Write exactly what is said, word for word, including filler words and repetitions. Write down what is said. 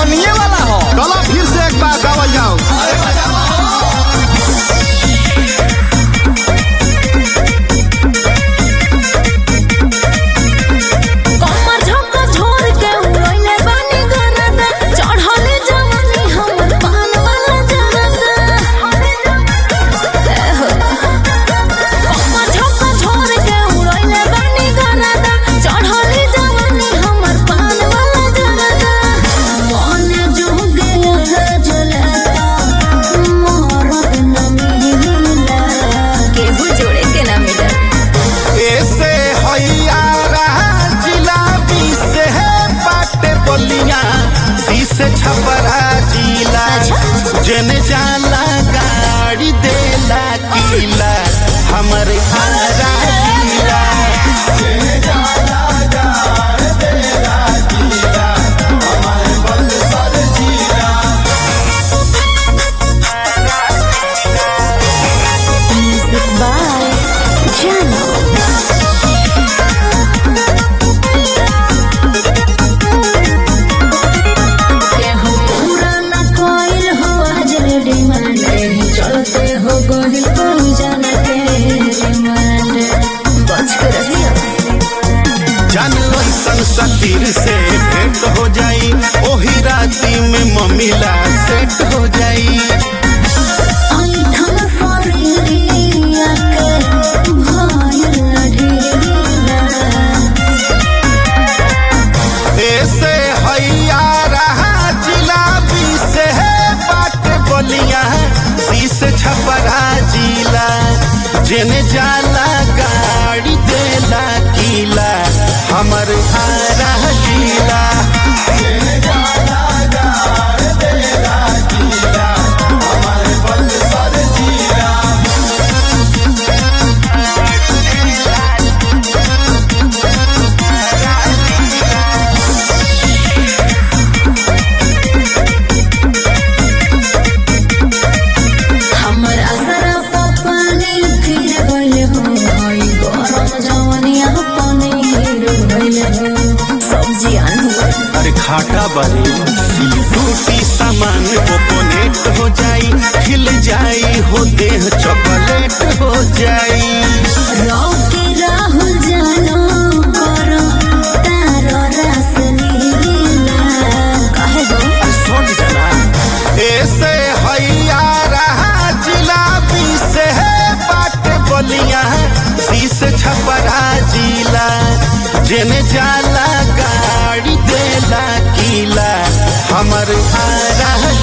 हमनिए वाला हो। चलो फिर से एक बार गावल जाओ। से छपरा जिला जने जाला गाड़ी देला किला हमर आरा जिला जने जाला गाड़ी देला किला हमर बलसर जिला। म्यूजिक बाय जानो। सतीर से भेंट हो जाई ओही राती में मम्मीला सेट हो जाई। ऐसे हैया रहा जिलाबी से बाट बलिया शीश छपरा जिला जेने जाला गाड़ी देला किला हमर आरा जिला जेने जाला गाड़ी देला किला हमर बलसर जिला। हमर असरा पानी फिर गइल हो भाई गरम जवनिया सब्जी अरे खाटा बारे टूटी सामान ओपोनेट हो जाई खिल जाई हो देह चॉकलेट हो जाई। रौके राहुल जानो करो तारो रस नीला काहे हो सोच जरा ऐसे हैया रहा जिलाबी से बाट बलिया शीश छपरा जिला जेने जाला गाड़ी देला किला हमर आरा